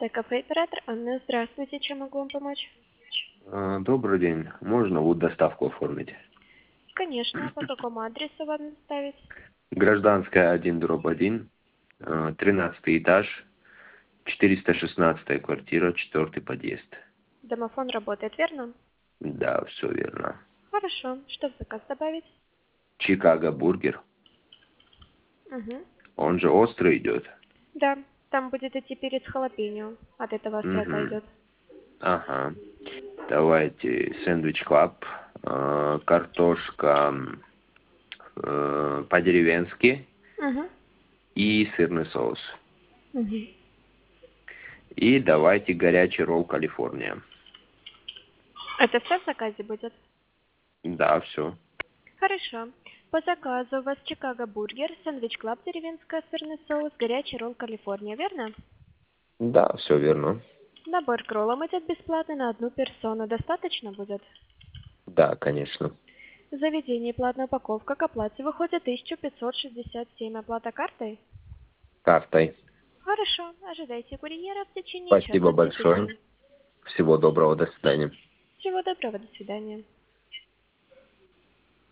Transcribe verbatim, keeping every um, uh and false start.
Кафе-оператор Анна, здравствуйте, чем могу вам помочь? А, Добрый день. Можно вот доставку оформить? Конечно, по какому адресу вам доставить? Гражданская один дробь один, тринадцатый этаж, четыреста шестнадцатая квартира, четвертый подъезд. Домофон работает, верно? Да, все верно. Хорошо, что в заказ добавить? Чикаго бургер. Угу. Он же острый идет. Да, там будет идти перец халапеньо, от этого острота Угу. идет. Ага. Давайте сэндвич клаб, э, картошка э, по-деревенски Угу. и сырный соус. Угу. И давайте горячий ролл Калифорния. Это все в заказе будет? Да, все. Хорошо. По заказу у вас Чикаго бургер, сэндвич клаб деревенская, сырный соус, горячий ролл Калифорния, верно? Да, все верно. Набор к роллам идет бесплатно на одну персону. Достаточно будет? Да, конечно. В заведении платная упаковка к оплате выходит тысяча пятьсот шестьдесят семь. Оплата картой? Картой. Хорошо. Ожидайте курьера в течение Спасибо часа-тридцати большое. минут. Всего доброго. До свидания. Всего доброго. До свидания.